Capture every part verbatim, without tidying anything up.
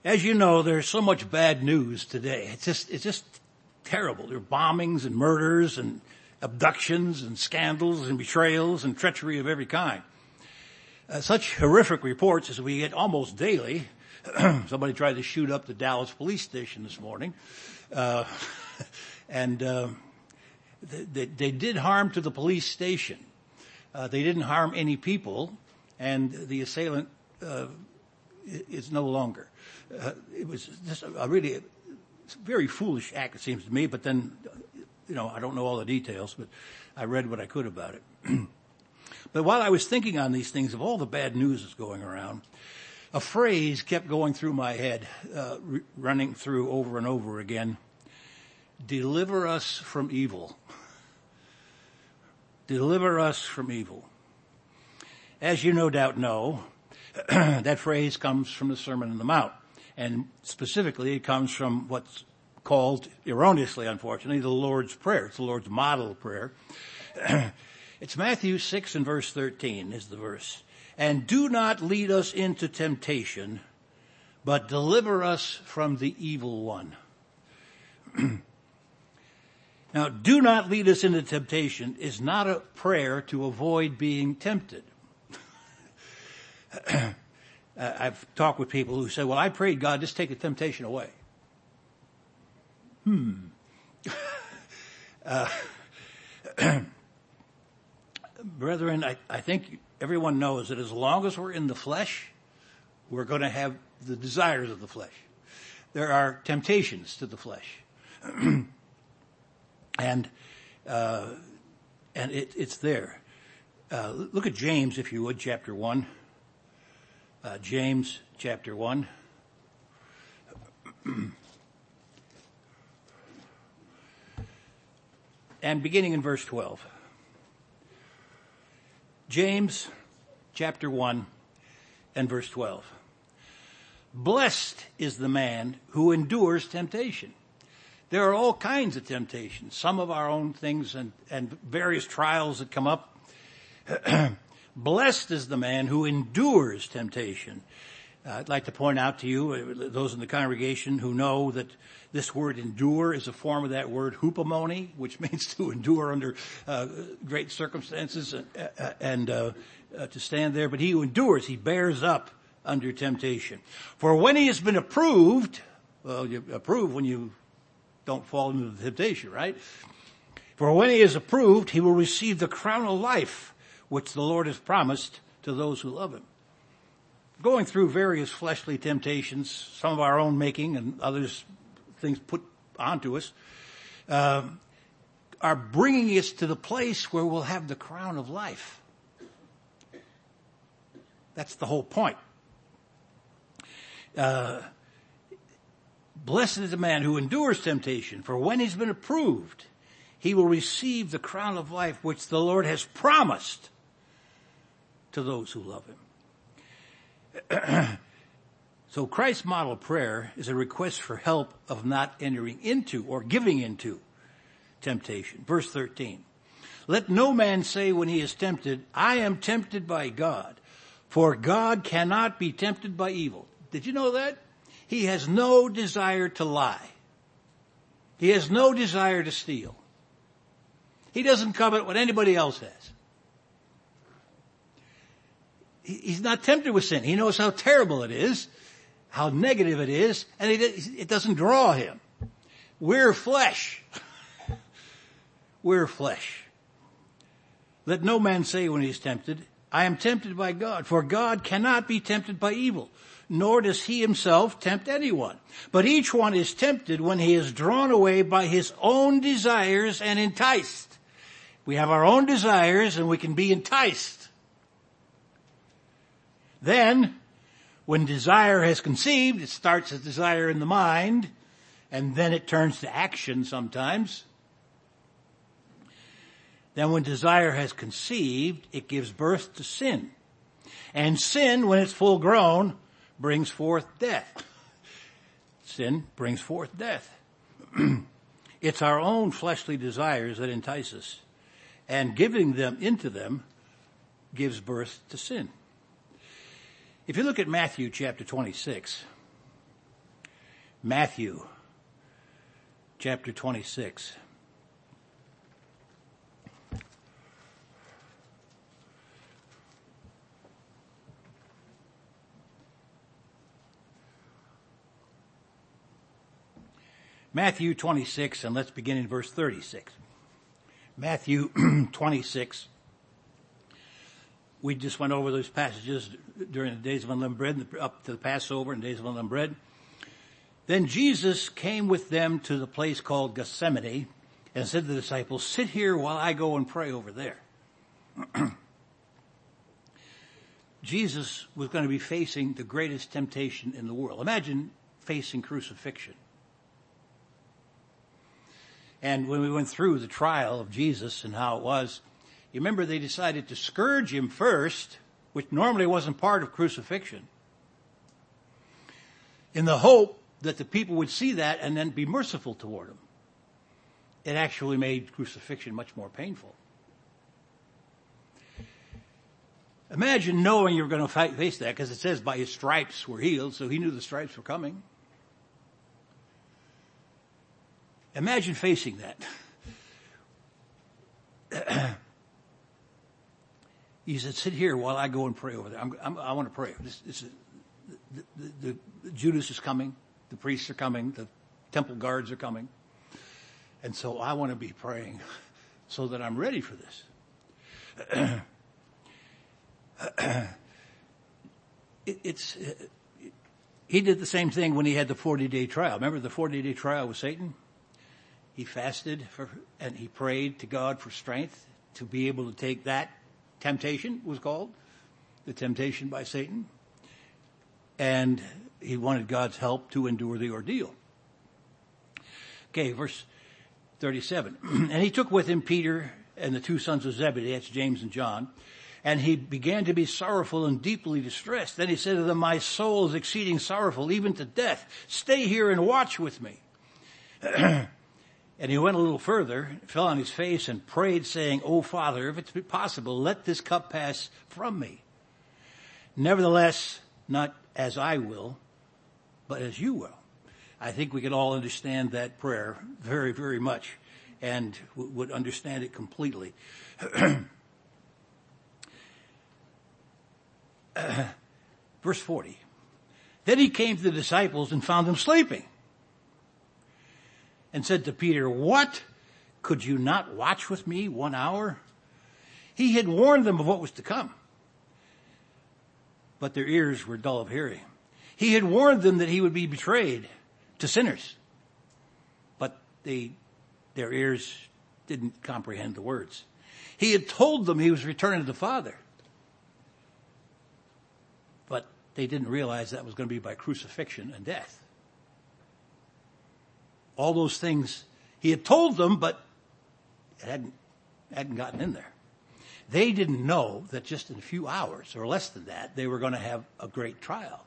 As you know, there's so much bad news today. It's just, it's just terrible. There are bombings and murders and abductions and scandals and betrayals and treachery of every kind. Uh, such horrific reports as we get almost daily. Somebody tried to shoot up the Dallas police station this morning. Uh, and, uh, they, they did harm to the police station. Uh, they didn't harm any people, and the assailant, uh, is no longer. Uh, it was just a, a really a very foolish act, it seems to me, but then, you know, I don't know all the details, but I read what I could about it. But while I was thinking on these things, of all the bad news that's going around, a phrase kept going through my head, uh, r- running through over and over again. Deliver us from evil. Deliver us from evil. As you no doubt know, that phrase comes from the Sermon on the Mount. And specifically, it comes from what's called, erroneously, unfortunately, the Lord's Prayer. It's the Lord's model prayer. It's Matthew six and verse thirteen is the verse. And do not lead us into temptation, but deliver us from the evil one. Now, do not lead us into temptation is not a prayer to avoid being tempted. Uh, I've talked with people who say, well, I prayed God, just take the temptation away. Hmm. uh, brethren, I, I think everyone knows that as long as we're in the flesh, we're going to have the desires of the flesh. There are temptations to the flesh. and uh, and it, it's there. Uh, look at James, if you would, chapter one. Uh, James chapter one. And beginning in verse twelve. James chapter one and verse twelve. Blessed is the man who endures temptation. There are all kinds of temptations, some of our own things and, and various trials that come up. Blessed is the man who endures temptation. Uh, I'd like to point out to you, uh, those in the congregation who know that this word endure is a form of that word hupomone, which means to endure under uh, great circumstances and, uh, and uh, uh, to stand there. But he who endures, he bears up under temptation. For when he has been approved, well, you approve when you don't fall into the temptation, right? For when he is approved, he will receive the crown of life, which the Lord has promised to those who love him. Going through various fleshly temptations, some of our own making and others, things put onto us, uh, are bringing us to the place where we'll have the crown of life. That's the whole point. Uh, blessed is the man who endures temptation, for when he's been approved, he will receive the crown of life which the Lord has promised to those who love him. So Christ's model prayer is a request for help of not entering into or giving into temptation. Verse thirteen. Let no man say when he is tempted, I am tempted by God, for God cannot be tempted by evil. Did you know that? He has no desire to lie. He has no desire to steal. He doesn't covet what anybody else has. He's not tempted with sin. He knows how terrible it is, how negative it is, and it doesn't draw him. We're flesh. We're flesh. Let no man say when he is tempted, I am tempted by God, for God cannot be tempted by evil, nor does he himself tempt anyone. But each one is tempted when he is drawn away by his own desires and enticed. We have our own desires and we can be enticed. Then, when desire has conceived, it starts as desire in the mind, and then it turns to action sometimes. Then when desire has conceived, it gives birth to sin. And sin, when it's full grown, brings forth death. Sin brings forth death. It's our own fleshly desires that entice us, and giving them into them gives birth to sin. If you look at Matthew chapter twenty-six, Matthew chapter twenty-six. Matthew twenty-six, and let's begin in verse thirty-six. Matthew twenty-six. We just went over those passages during the days of unleavened bread, up to the Passover and days of unleavened bread. Then Jesus came with them to the place called Gethsemane and said to the disciples, "Sit here while I go and pray over there." Jesus was going to be facing the greatest temptation in the world. Imagine facing crucifixion. And when we went through the trial of Jesus and how it was, you remember they decided to scourge him first, which normally wasn't part of crucifixion, in the hope that the people would see that and then be merciful toward him. It actually made crucifixion much more painful. Imagine knowing you're going to fight, face that, because it says by his stripes we're healed, so he knew the stripes were coming. Imagine facing that. He said, "Sit here while I go and pray over there. I'm, I'm, I want to pray. This, this is, the, the, the, Judas is coming. The priests are coming. The temple guards are coming. And so I want to be praying so that I'm ready for this." it, it's, it, he did the same thing when he had the forty-day trial. Remember the forty-day trial with Satan? He fasted for, and he prayed to God for strength to be able to take that temptation, was called, the temptation by Satan. And he wanted God's help to endure the ordeal. Okay, verse thirty-seven. "And he took with him Peter and the two sons of Zebedee," that's James and John, "and he began to be sorrowful and deeply distressed. Then he said to them, 'My soul is exceeding sorrowful, even to death. Stay here and watch with me.' And he went a little further, fell on his face and prayed, saying, 'O Father, if it's possible, let this cup pass from me. Nevertheless, not as I will, but as you will.'" I think we can all understand that prayer very, very much and w- would understand it completely. uh, verse forty. "Then he came to the disciples and found them sleeping, and said to Peter, 'What? Could you not watch with me one hour?' He had warned them of what was to come, but their ears were dull of hearing. He had warned them that he would be betrayed to sinners, but they, their ears didn't comprehend the words. He had told them he was returning to the Father, but they didn't realize that was going to be by crucifixion and death. All those things he had told them, but it hadn't, hadn't gotten in there. They didn't know that just in a few hours or less than that, they were going to have a great trial.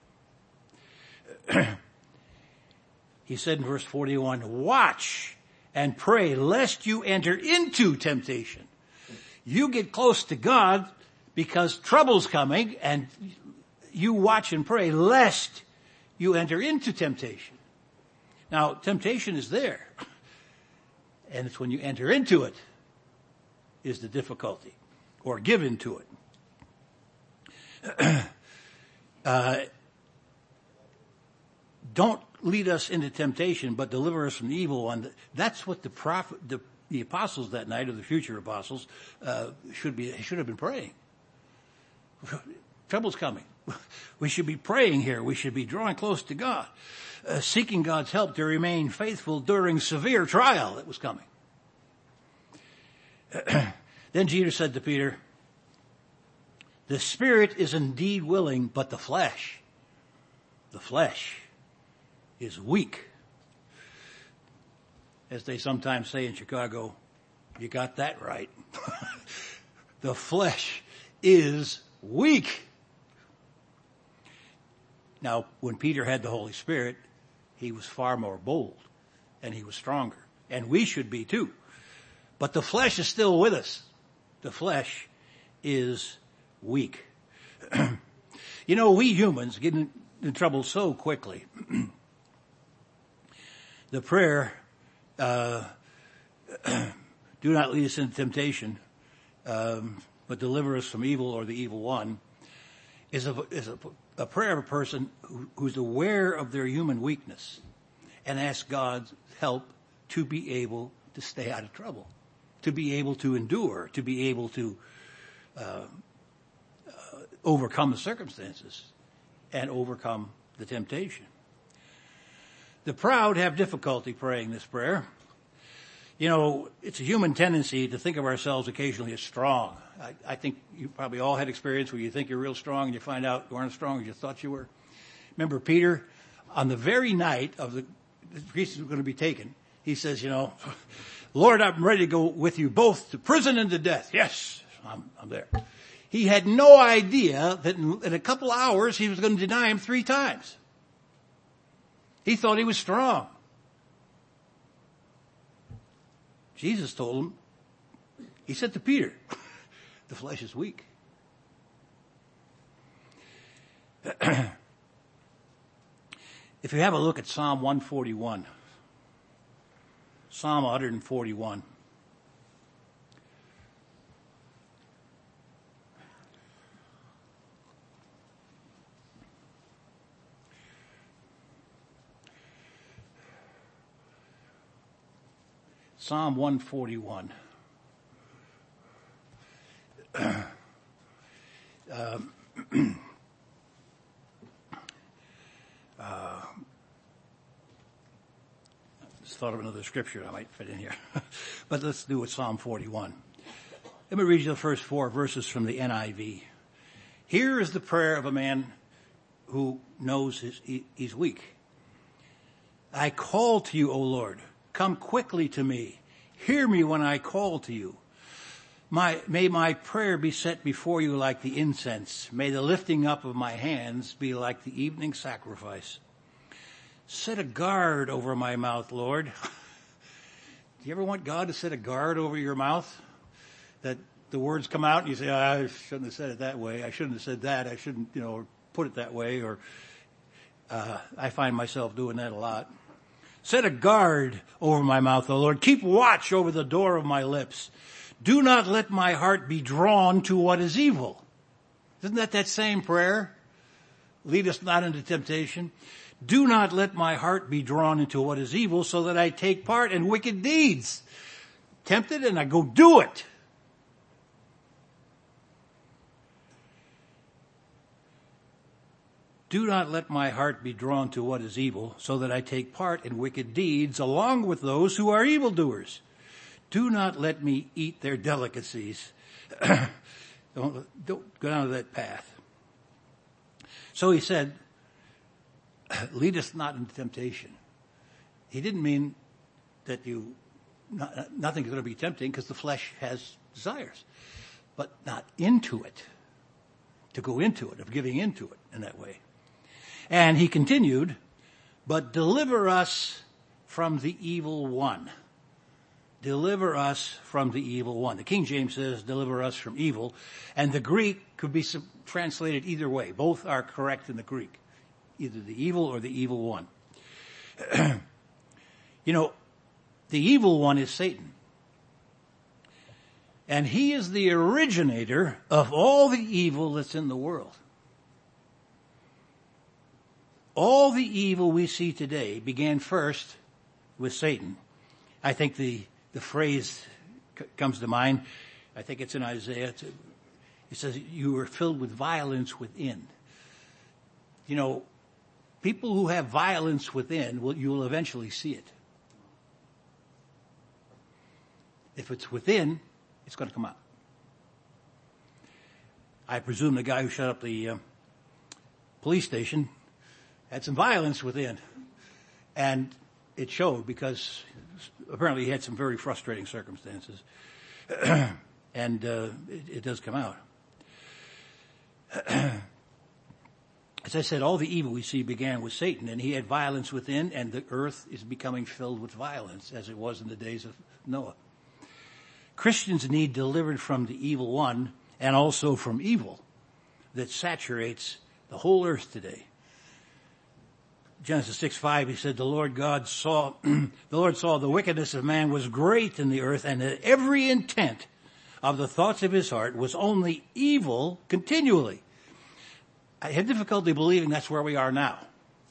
He said in verse forty-one, "Watch and pray lest you enter into temptation." You get close to God because trouble's coming, and you watch and pray lest you enter into temptation. Now, temptation is there, and it's when you enter into it is the difficulty, or give into it. uh, don't lead us into temptation, but deliver us from the evil one. That's what the prophet, the, the apostles that night, or the future apostles, uh, should be should have been praying. Trouble's coming. We should be praying here. We should be drawing close to God. Uh, seeking God's help to remain faithful during severe trial that was coming. Then Jesus said to Peter, "The spirit is indeed willing, but the flesh, the flesh is weak." As they sometimes say in Chicago, you got that right. The flesh is weak. Now, when Peter had the Holy Spirit, he was far more bold and he was stronger. And we should be too. But the flesh is still with us. The flesh is weak. You know, we humans get in, in trouble so quickly. The prayer, uh, do not lead us into temptation, um, but deliver us from evil or the evil one, is a, is a, a prayer of a person who, who's aware of their human weakness and asks God's help to be able to stay out of trouble, to be able to endure, to be able to uh, uh, overcome the circumstances and overcome the temptation. The proud have difficulty praying this prayer. You know, it's a human tendency to think of ourselves occasionally as strong. I, I think you probably all had experience where you think you're real strong and you find out you aren't as strong as you thought you were. Remember Peter, on the very night of the, the Jesus was going to be taken, he says, you know, Lord, I'm ready to go with you both to prison and to death. Yes, I'm, I'm there. He had no idea that in, in a couple hours he was going to deny him three times. He thought he was strong. Jesus told him, he said to Peter, the flesh is weak. If you have a look at Psalm one forty-one, Psalm one forty-one. Psalm one forty-one. um, uh, just thought of another scripture I might fit in here. But let's do it, Psalm forty-one. Let me read you the first four verses from the N I V. Here is the prayer of a man who knows his, he, he's weak. I call to you, O Lord. Come quickly to me. Hear me when I call to you. My, may my prayer be set before you like the incense. May the lifting up of my hands be like the evening sacrifice. Set a guard over my mouth, Lord. Do you ever want God to set a guard over your mouth? That the words come out and you say, oh, I shouldn't have said it that way. I shouldn't have said that. I shouldn't, you know, put it that way. Or uh, I find myself doing that a lot. Set a guard over my mouth, O Lord. Keep watch over the door of my lips. Do not let my heart be drawn to what is evil. Isn't that that same prayer? Lead us not into temptation. Do not let my heart be drawn into what is evil so that I take part in wicked deeds. Tempted and I go do it. Do not let my heart be drawn to what is evil, so that I take part in wicked deeds along with those who are evildoers. Do not let me eat their delicacies. don't, don't go down that path. So he said, lead us not into temptation. He didn't mean that you, not, nothing's going to be tempting because the flesh has desires, but not into it, to go into it, of giving into it in that way. And he continued, but deliver us from the evil one. Deliver us from the evil one. The King James says, deliver us from evil. And the Greek could be translated either way. Both are correct in the Greek. Either the evil or the evil one. You know, the evil one is Satan. And he is the originator of all the evil that's in the world. All the evil we see today began first with Satan. I think the, the phrase c- comes to mind. I think it's in Isaiah. It says, you are filled with violence within. You know, people who have violence within, will, you will eventually see it. If it's within, it's going to come out. I presume the guy who shut up the uh, police station had some violence within. And it showed because apparently he had some very frustrating circumstances. and uh, it, it does come out. As I said, all the evil we see began with Satan, and he had violence within, and the earth is becoming filled with violence, as it was in the days of Noah. Christians need delivered from the evil one and also from evil that saturates the whole earth today. Genesis six five, he said, the Lord God saw, the Lord saw the wickedness of man was great in the earth, and that every intent of the thoughts of his heart was only evil continually. I have difficulty believing that's where we are now.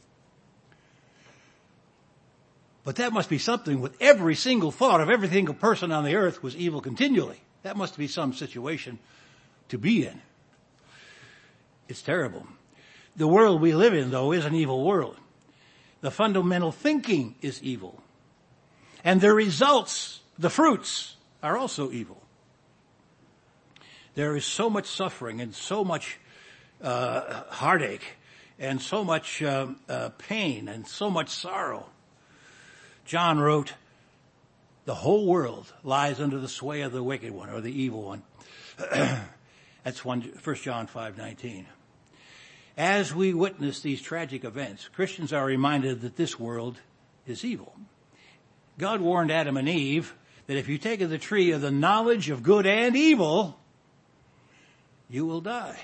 But that must be something with every single thought of every single person on the earth was evil continually. That must be some situation to be in. It's terrible. The world we live in, though, is an evil world. The fundamental thinking is evil. And the results, the fruits, are also evil. There is so much suffering and so much uh, heartache and so much uh, uh, pain and so much sorrow. John wrote, the whole world lies under the sway of the wicked one, or the evil one. That's one, First John five nineteen. As we witness these tragic events, Christians are reminded that this world is evil. God warned Adam and Eve that if you take of the tree of the knowledge of good and evil, you will die.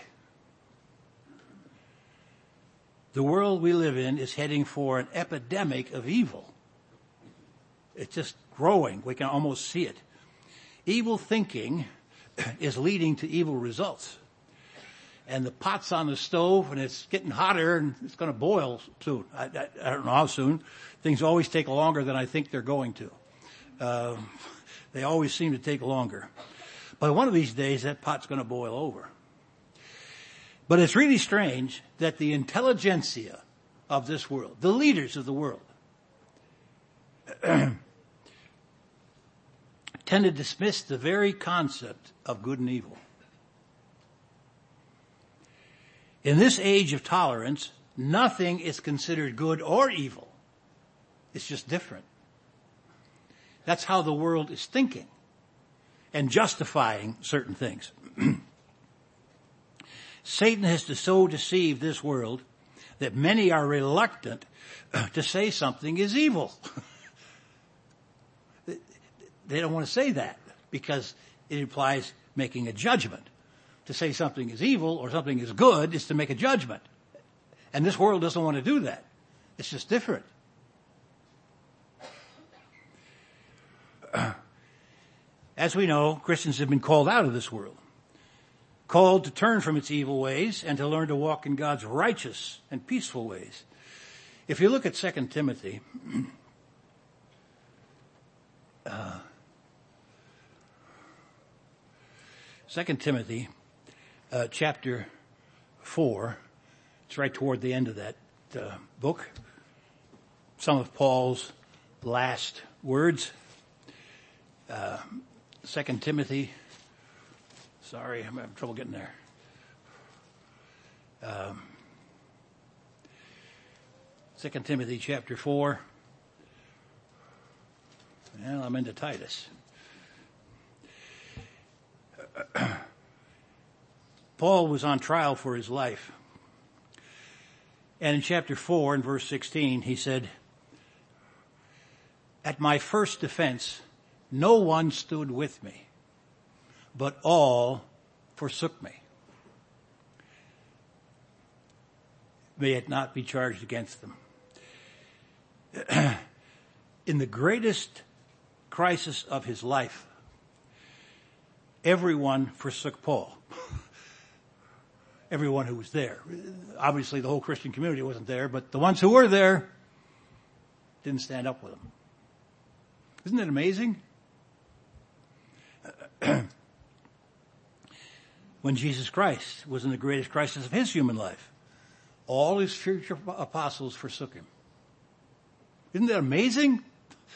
The world we live in is heading for an epidemic of evil. It's just growing. We can almost see it. Evil thinking is leading to evil results. And the pot's on the stove and it's getting hotter and it's going to boil soon. I, I, I don't know how soon. Things always take longer than I think they're going to. Um, they always seem to take longer. But one of these days that pot's going to boil over. But it's really strange that the intelligentsia of this world, the leaders of the world, tend to dismiss the very concept of good and evil. In this age of tolerance, nothing is considered good or evil. It's just different. That's how the world is thinking and justifying certain things. Satan has to so deceived this world that many are reluctant to say something is evil. They don't want to say that because it implies making a judgment. To say something is evil or something is good is to make a judgment. And this world doesn't want to do that. It's just different. As we know, Christians have been called out of this world. Called to turn from its evil ways and to learn to walk in God's righteous and peaceful ways. If you look at Second Timothy, uh, Second Timothy, uh, chapter four, it's right toward the end of that uh, book. Some of Paul's last words. Uh, Second Timothy. Sorry, I'm having trouble getting there. Um, Second Timothy chapter four. Well, I'm into Titus. Paul was on trial for his life. And in chapter four, in verse sixteen, he said, "At my first defense, no one stood with me, but all forsook me. May it not be charged against them." In the greatest crisis of his life, everyone forsook Paul. Everyone who was there. Obviously, the whole Christian community wasn't there, but the ones who were there didn't stand up with him. Isn't that amazing? When Jesus Christ was in the greatest crisis of his human life, all his future apostles forsook him. Isn't that amazing?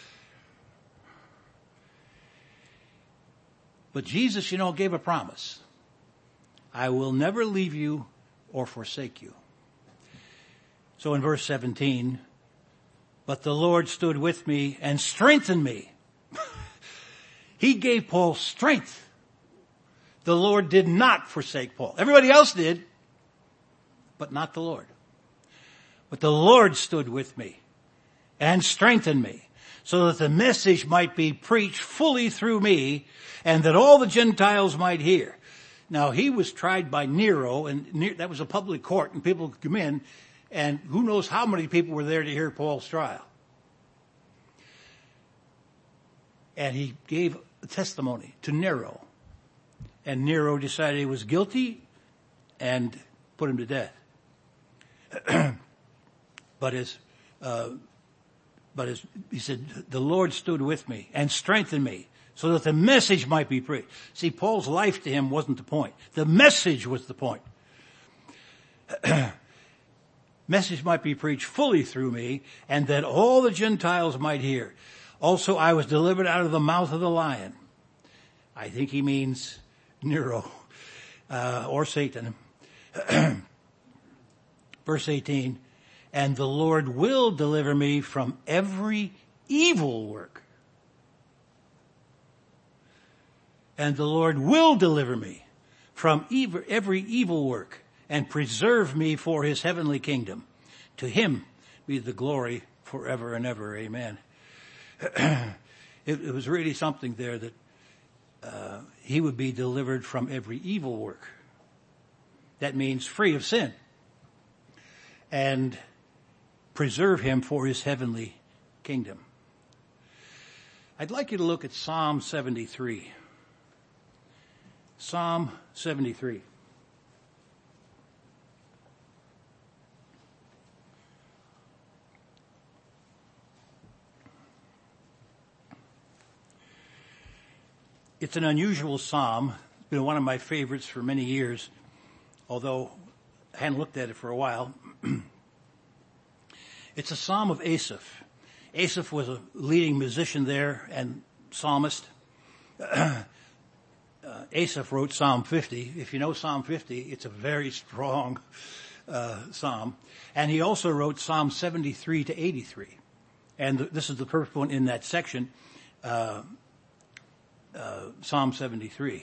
But Jesus, you know, gave a promise. I will never leave you or forsake you. So in verse seventeen, but the Lord stood with me and strengthened me. He gave Paul strength. The Lord did not forsake Paul. Everybody else did, but not the Lord. But the Lord stood with me and strengthened me, so that the message might be preached fully through me, and that all the Gentiles might hear. Now, he was tried by Nero, and that was a public court, and people could come in. And who knows how many people were there to hear Paul's trial. And he gave a testimony to Nero. And Nero decided he was guilty and put him to death. But as, uh, but as he said, the Lord stood with me and strengthened me so that the message might be preached. See, Paul's life to him wasn't the point. The message was the point. Message might be preached fully through me, and that all the Gentiles might hear. Also, I was delivered out of the mouth of the lion. I think he means Nero, uh, or Satan. Verse eighteen, and the Lord will deliver me from every evil work. And the Lord will deliver me from every evil work and preserve me for his heavenly kingdom. To him be the glory forever and ever. Amen. it, it was really something there that uh, he would be delivered from every evil work. That means free of sin. And preserve him for his heavenly kingdom. I'd like you to look at Psalm seventy-three. Psalm seventy-three. It's an unusual psalm. It's been one of my favorites for many years, although I hadn't looked at it for a while. It's a psalm of Asaph. Asaph was a leading musician there and psalmist. Uh, Asaph wrote Psalm fifty. If you know Psalm fifty, it's a very strong uh, psalm. And he also wrote Psalm seventy-three to eighty-three. And th- this is the first one in that section, uh, uh, Psalm seventy-three.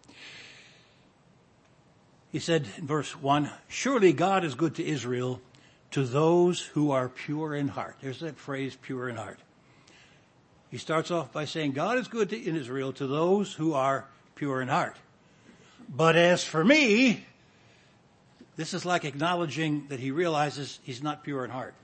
He said in verse one, surely God is good to Israel, to those who are pure in heart. There's that phrase, pure in heart. He starts off by saying, God is good to, in Israel to those who are pure in heart. But as for me, this is like acknowledging that he realizes he's not pure in heart.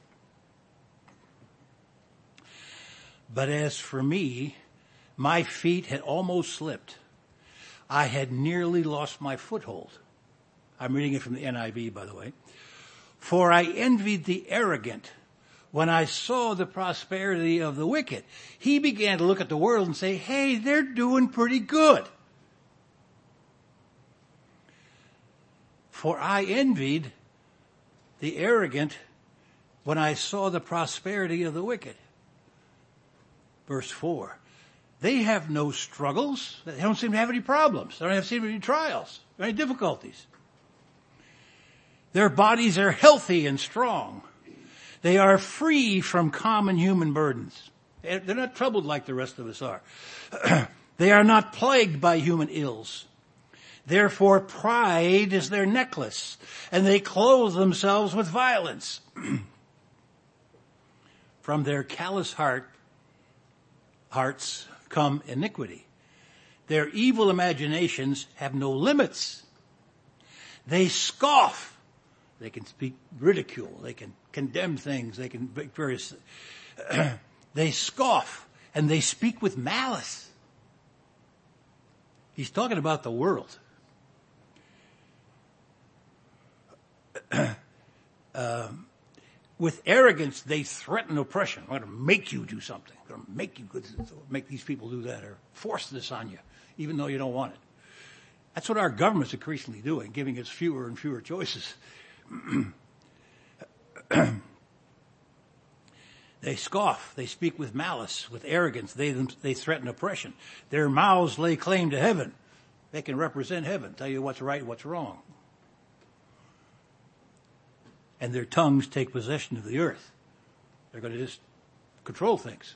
But as for me, my feet had almost slipped. I had nearly lost my foothold. I'm reading it from the N I V, by the way. For I envied the arrogant when I saw the prosperity of the wicked. He began to look at the world and say, hey, they're doing pretty good. For I envied the arrogant when I saw the prosperity of the wicked. Verse four. They have no struggles. They don't seem to have any problems. They don't have, seem to have any trials, any difficulties. Their bodies are healthy and strong. They are free from common human burdens. They're not troubled like the rest of us are. They are not plagued by human ills. Therefore, pride is their necklace, and they clothe themselves with violence. From their callous heart, hearts come iniquity. Their evil imaginations have no limits. They scoff. They can speak ridicule. They can condemn things. They can make various. They scoff and they speak with malice. He's talking about the world. uh, with arrogance, they threaten oppression. I'm going to make you do something. I'm going to make you make these people do that or force this on you, even though you don't want it. That's what our government's increasingly doing, giving us fewer and fewer choices. They scoff. They speak with malice, with arrogance. They they threaten oppression. Their mouths lay claim to heaven. They can represent heaven, tell you what's right and what's wrong. And their tongues take possession of the earth. They're going to just control things.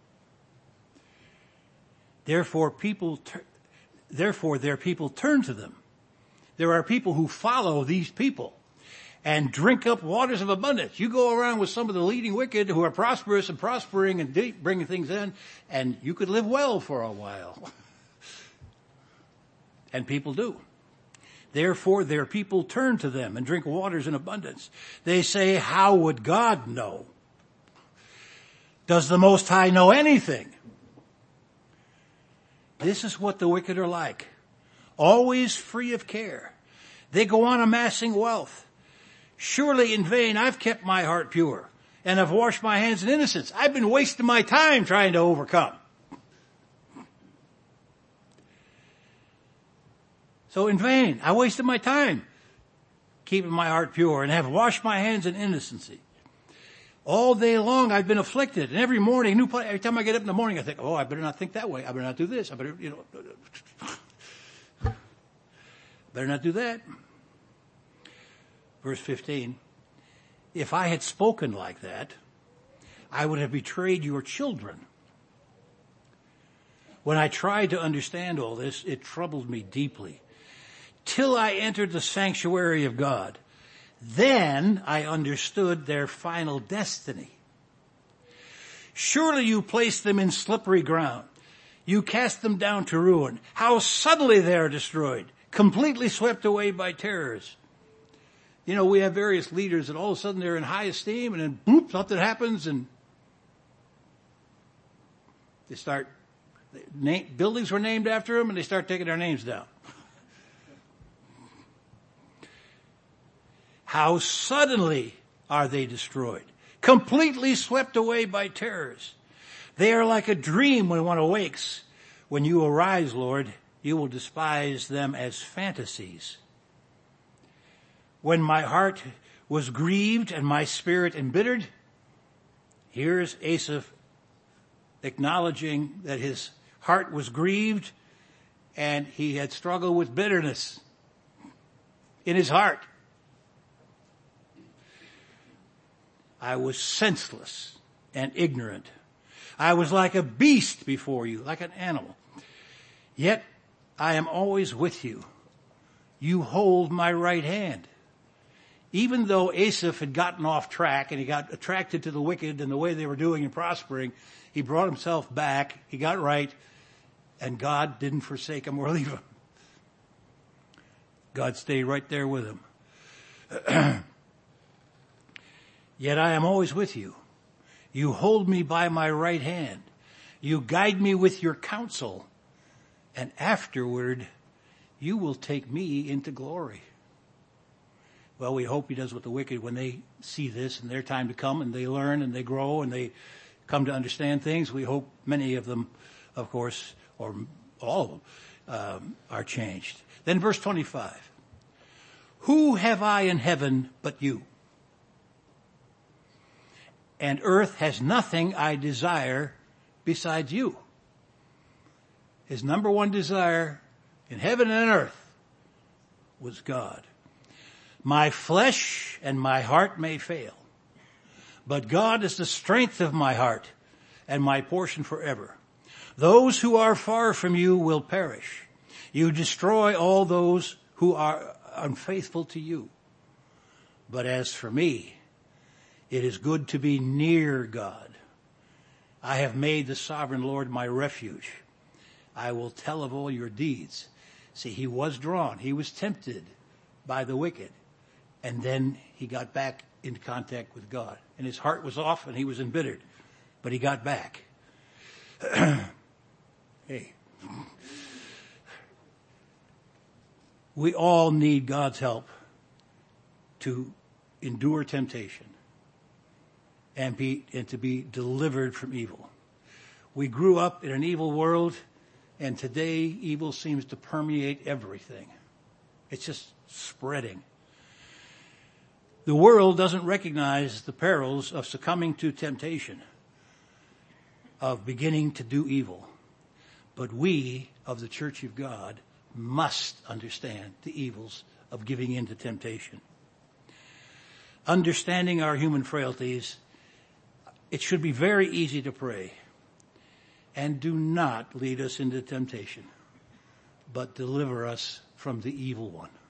Therefore, people, ter- therefore, their people turn to them. There are people who follow these people and drink up waters of abundance. You go around with some of the leading wicked who are prosperous and prospering and de- bringing things in, and you could live well for a while. And people do. Therefore their people turn to them and drink waters in abundance. They say, how would God know? Does the Most High know anything? This is what the wicked are like. Always free of care. They go on amassing wealth. Surely in vain I've kept my heart pure and have washed my hands in innocence. I've been wasting my time trying to overcome. So in vain, I wasted my time keeping my heart pure and have washed my hands in innocency. All day long I've been afflicted, and every morning, new every time I get up in the morning, I think, oh, I better not think that way. I better not do this. I better, you know, better not do that. Verse fifteen, if I had spoken like that, I would have betrayed your children. When I tried to understand all this, it troubled me deeply. Till I entered the sanctuary of God, then I understood their final destiny. Surely you placed them in slippery ground. You cast them down to ruin. How suddenly they are destroyed, completely swept away by terrors. You know, we have various leaders that all of a sudden they're in high esteem and then boop, something happens and they start, name, buildings were named after them and they start taking their names down. How suddenly are they destroyed, completely swept away by terrors. They are like a dream when one awakes. When you arise, Lord, you will despise them as fantasies. When my heart was grieved and my spirit embittered, here's Asaph acknowledging that his heart was grieved and he had struggled with bitterness in his heart. I was senseless and ignorant. I was like a beast before you, like an animal. Yet I am always with you. You hold my right hand. Even though Asaph had gotten off track and he got attracted to the wicked and the way they were doing and prospering, he brought himself back, he got right, and God didn't forsake him or leave him. God stayed right there with him. Yet I am always with you. You hold me by my right hand. You guide me with your counsel. And afterward, you will take me into glory. Well, we hope he does with the wicked when they see this and their time to come and they learn and they grow and they come to understand things. We hope many of them, of course, or all of them, um, are changed. Then verse twenty-five. Who have I in heaven but you? And earth has nothing I desire besides you. His number one desire in heaven and earth was God. My flesh and my heart may fail, but God is the strength of my heart and my portion forever. Those who are far from you will perish. You destroy all those who are unfaithful to you. But as for me, it is good to be near God. I have made the sovereign Lord my refuge. I will tell of all your deeds. See, he was drawn. He was tempted by the wicked. And then he got back into contact with God. And his heart was off and he was embittered. But he got back. Hey. We all need God's help to endure temptation and be and to be delivered from evil. We grew up in an evil world, and today evil seems to permeate everything. It's just spreading. The world doesn't recognize the perils of succumbing to temptation, of beginning to do evil. But we of the Church of God must understand the evils of giving in to temptation. Understanding our human frailties, it should be very easy to pray. And do not lead us into temptation, but deliver us from the evil one.